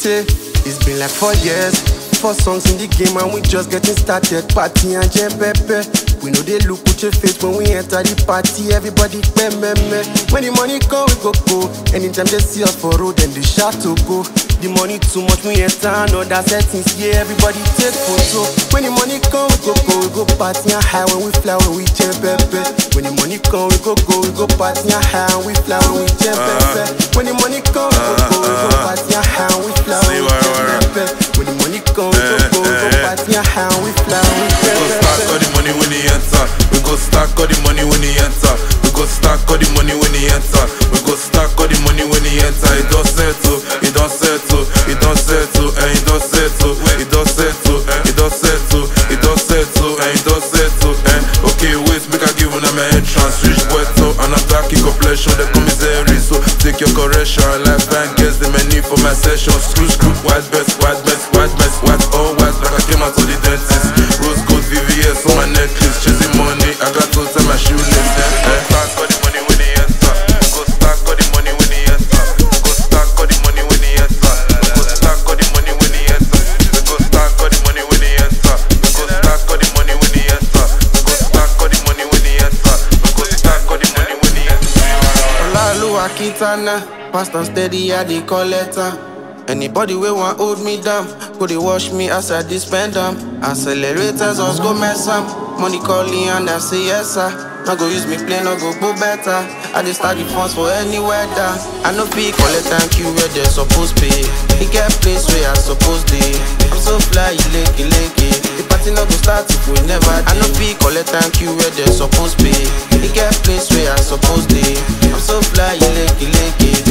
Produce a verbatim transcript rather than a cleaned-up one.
say it's been like four years. Four songs in the game and we just getting started. Party and jam pepe. We know they look with your face when we enter the party. Everybody pay me me. When the money come, we go go. Anytime they see us for road, then they shout to go. The money too much, we enter another settings. Yeah, everybody take photo. When the money come, we go go. We go party and high when we fly when we jam pepe. When the money come, we go go. We go party and high when we fly when we jam pepe. When the money come, we go go. We go party and high when we fly when we jam pepe. When the money come, we go go. We go party and high when we fly when we jam pepe. We go stack all the money when he enter. We go stack all the money when he enter. We go stack all the money when he enter. We go stack all the money when he enter. It don't settle, it don't settle, it don't settle, and it don't settle, it don't settle, it don't settle, it don't settle, and it don't settle, and okay, wait, make I give una my entrance. Switch Puerto and attack in completion. The commissary, so take your correction. Life and guess the menu for my session. Screw, screw, white best, white best, white best, white, all white, like I came out to the dentist. Rose gold V V S on my necklace. Chasing money, I got to tie my shoelace. Eh? Stack all the money when he enter. Go stack all the money when he enter. Go stack all the money when he enter. Go stack all the money when he enter. Go stack all the money when he enter. Go stack all the money when he enter. Go stack all the money when he enter. Go stack all the money when he enter. Olaoluwa Kitana, fast and steady I dey collect am. Anybody wey wan hold me down, go dey watch me as I dey spend am. Accelerators us go mess am. Money calling and I say yes sir. No go use me play, no go go better. I dey start the funds for any weather. I no fit collect thank you where they suppose pay. He get place where I suppose dey. I'm so fly, leke leke. The party no go start if we never dey. I no fit collect thank you where they suppose pay. He get place where I suppose dey. I'm so fly, leke leke.